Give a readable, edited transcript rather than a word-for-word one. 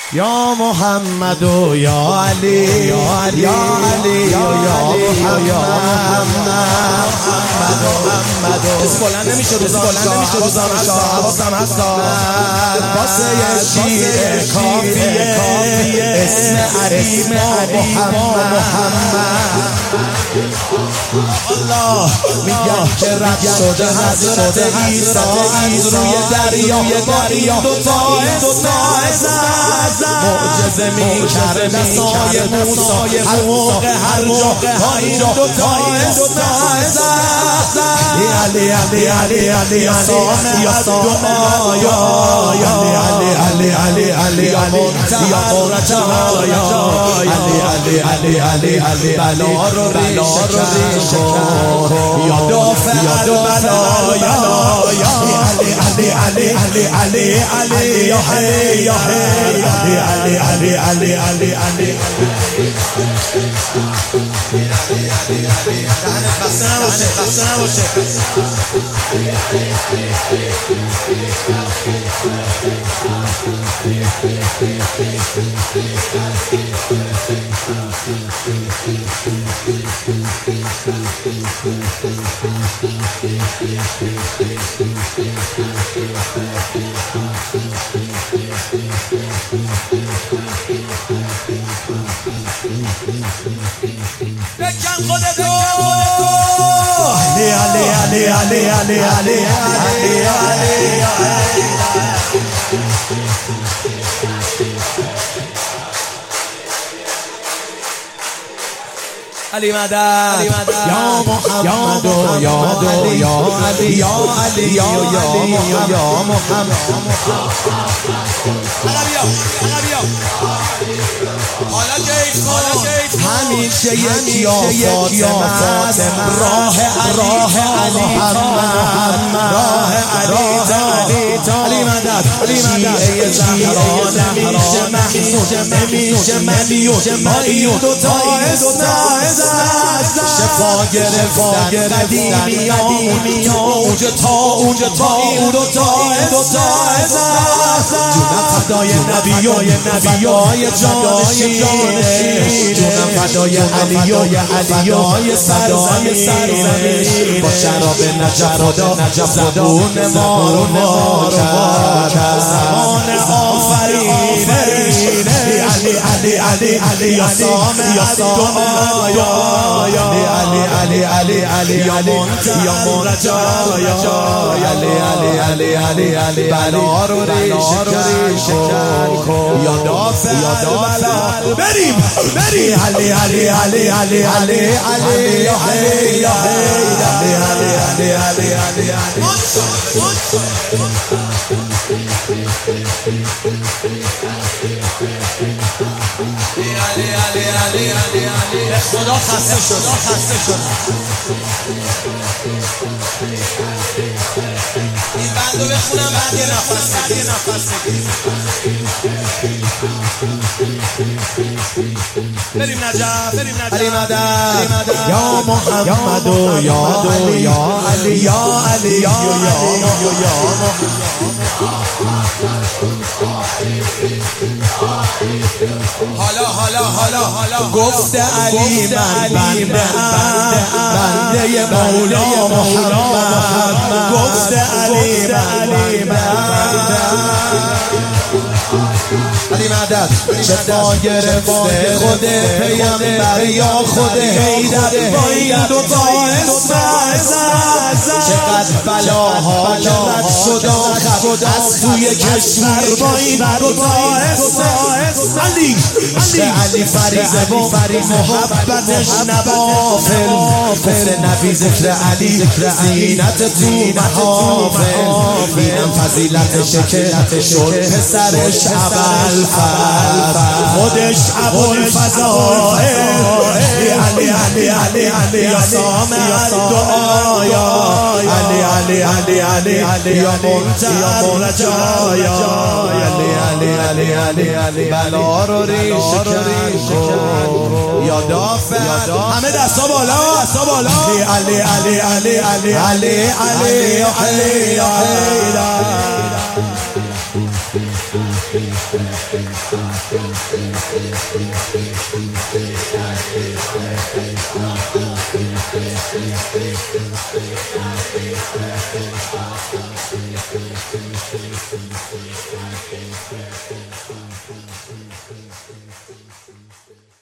یا محمد و یا علی یا علی یا علی یا محمد اسم بلند نمیشه روزان حواسم هست واسه شیر کافیه اسم علی محمد الله میگم که رد شده حضرت عیسی از روی دریا دوتا معجزه میکرد دستای موسی هر موقع هر جا پایین دوتا علی علی علی علی یا سامع دعا یا علی یا مرتجا علی بلا رو ریشه کن یا دافع البلا علی یا علی خسته نباشه بکن خودتو علی مدد یا محمد یا علی یا محمد همیشه یک یا فاطمه راه علی مدد شیعه زهرا نمیشه ملیون دوتا شفا گرفت قدیمی اونجا تا این دوتا جونم فدای نبیای جانشین جونم فدای علی و فدای سرزمین با شراب نجف زبون ما رو کرد زمان آفرین علی یا سامع دعا علی یا مرتجا علی بلا رو ریشه کن یا دافع البلا بریم علی خدا خسته شد این بندو بخونم بعد یه نفس بریم نجف علی مدد یا محمد و یا علی یا حالا گفت علی من بنده مولا محمد گفت علی علی مدد شفا گرفته خود پیامبر یا خود حیدر با این دوتا چقدر بلاها رد شد آخر از توی کشور با این دوتا علی فریضه و محبتش نبافل گفت نبی ذکر علی زینت تو محافل اینم فضیلتشه که شد پسرش خودش ابوالفضائل علی یا سامع دعا علی یا مرتجا علی بلا رو ریشه کن یا دافع همه دستا بالا علی Thank you.